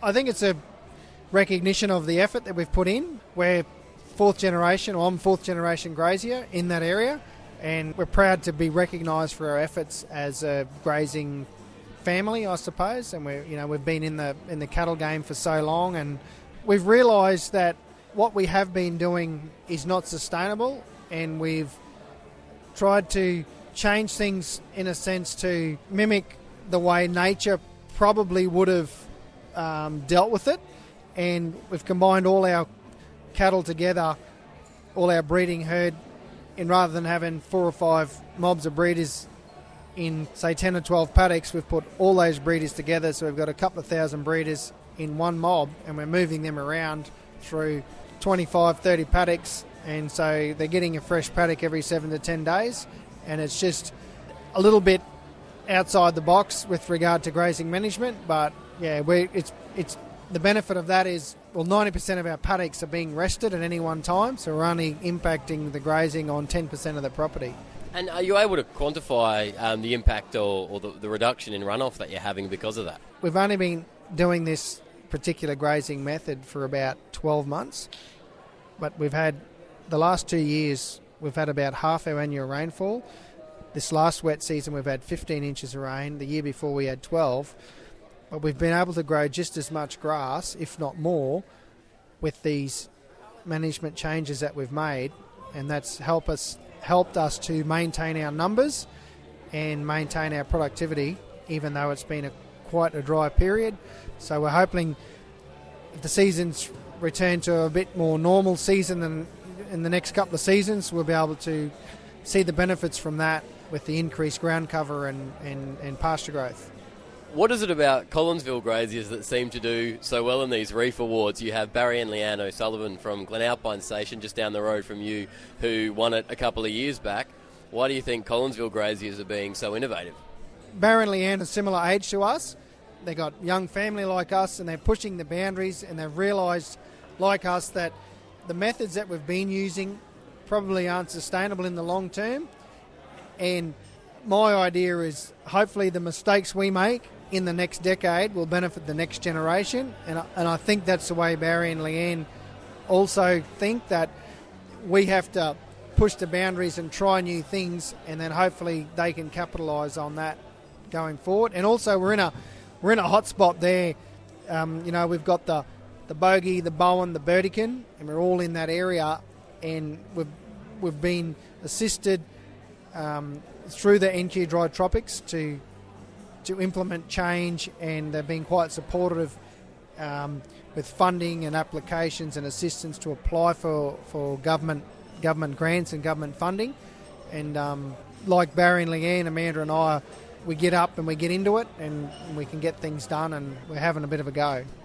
I think it's a recognition of the effort that we've put in. We're fourth generation, or I'm fourth generation grazier in that area, and we're proud to be recognised for our efforts as a grazing family, I suppose. And we've been in the cattle game for so long, and we've realised that what we have been doing is not sustainable, and we've tried to change things in a sense to mimic the way nature probably would have dealt with it. And we've combined all our cattle together, all our breeding herd, and rather than having 4 or 5 mobs of breeders in, say, 10 or 12 paddocks, we've put all those breeders together, so we've got a couple of thousand breeders in one mob, and we're moving them around through 25, 30 paddocks, and so they're getting a fresh paddock every 7 to 10 days, and it's just a little bit outside the box with regard to grazing management, but yeah, it's the benefit of that is, well, 90% of our paddocks are being rested at any one time, so we're only impacting the grazing on 10% of the property. And are you able to quantify the impact or the reduction in runoff that you're having because of that? We've only been doing this particular grazing method for about 12 months, but we've had, the last 2 years, we've had about half our annual rainfall. This last wet season we've had 15 inches of rain. The year before we had 12. But we've been able to grow just as much grass, if not more, with these management changes that we've made, and that's helped us to maintain our numbers and maintain our productivity, even though it's been quite a dry period. So we're hoping if the seasons return to a bit more normal season than in the next couple of seasons, we'll be able to see the benefits from that with the increased ground cover and pasture growth. What is it about Collinsville graziers that seem to do so well in these Reef Awards? You have Barry and Leanne O'Sullivan from Glenalpine Station, just down the road from you, who won it a couple of years back. Why do you think Collinsville graziers are being so innovative? Barry and Leanne are similar age to us. They've got young family like us, and they're pushing the boundaries, and they've realised, like us, that the methods that we've been using probably aren't sustainable in the long term. And my idea is hopefully the mistakes we make in the next decade will benefit the next generation, and I think that's the way Barry and Leanne also think, that we have to push the boundaries and try new things, and then hopefully they can capitalise on that going forward. And also we're in a hot spot there. We've got the Bogey, the Bowen, the Burdekin, and we're all in that area, and we've been assisted through the NQ Dry Tropics to implement change, and they've been quite supportive with funding and applications and assistance to apply for government grants and government funding. And like Barry and Leanne, Amanda and I, we get up and we get into it, and we can get things done, and we're having a bit of a go.